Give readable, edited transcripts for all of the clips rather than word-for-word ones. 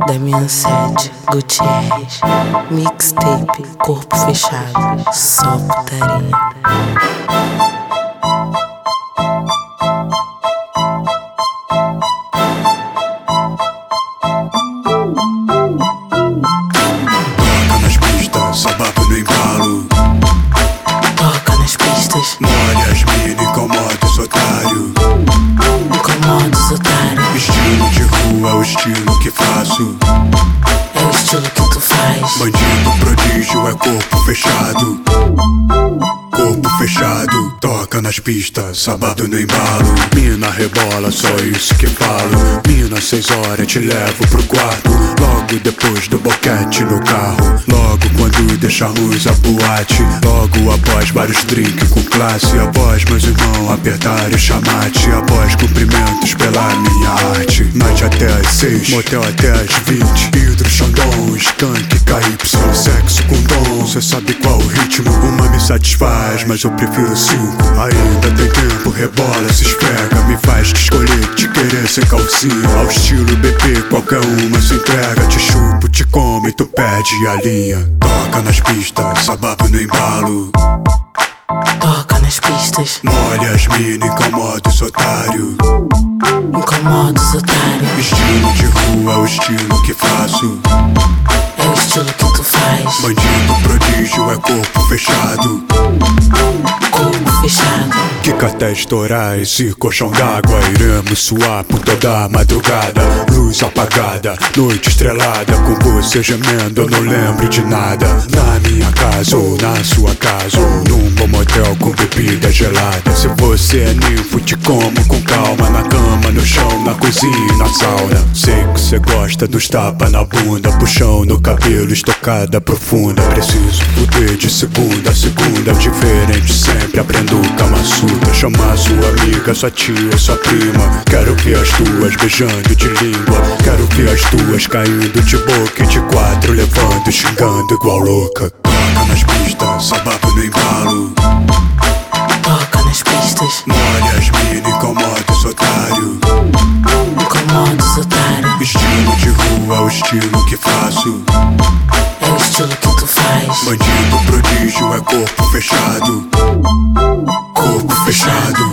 Damian 7, Gutierrez, mixtape, corpo fechado, só putaria. Toca nas pistas, sabado no embalo. Toca nas pistas, Molha as mina, incomoda os otários. incomoda os otários. Estilo de rua é o estilo que faço. É o estilo que tu faz. Bandido prodígio é corpo fechado. Corpo fechado, toca nas pistas, sabado no embalo. Mina rebola, só isso que falo. Mina 6 horas, te levo pro quarto. Logo depois do boquete no carro. Logo quando deixarmos a boate. Logo após vários drinks com classe. Após meus irmãos apertarem o chamate. Após cumprimentos pela minha arte. Noite até às 6, motel até às 20. Hidro, Xandão, skunk, KY. Sexo com dom, cê sabe qual o ritmo. Uma me satisfaz, mas eu prefiro 5. Ainda tem tempo, rebola, se esfrega. Me faz te escolher, te querer sem calcinha. Ao estilo BP, qualquer uma se entrega. Te chupo, te como e tu perde a linha. Toca nas pistas, sabado no embalo. Toca nas pistas, Molha as mina, incomoda os otários. incomoda os otários. Estilo de rua é o estilo que faço. É o estilo que tu faz. Bandido prodígio é corpo fechado. Corpo fechado, Quica até estourar esse colchão d'água. Iremos suar por toda a madrugada. Luz apagada, noite estrelada. Com você gemendo, eu não lembro de nada. Na minha casa ou na sua casa, ou num bom motel com bebida gelada. Se você é ninfo, te como com calma. Na cama, no chão, na cozinha e na sauna. Sei que você gosta dos tapas na bunda. Puxão no cabelo, estocada profunda. Preciso fuder de segunda a segunda. Diferente sempre, aprendo Kama Sutra. Chamar sua amiga, sua tia, sua prima. Quero ver as tuas beijando de língua. Quero ver as tuas caindo de boca e de 4 levando, xingando igual louca. Toca nas pistas, sabado no embalo. toca nas pistas, Molha as mina, incomoda os otários. incomoda os otários. Estilo de rua é o estilo que faço. É o estilo que tu faz. Bandido prodígio é corpo fechado. Corpo fechado.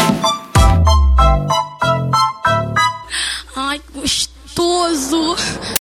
Ai, gostoso!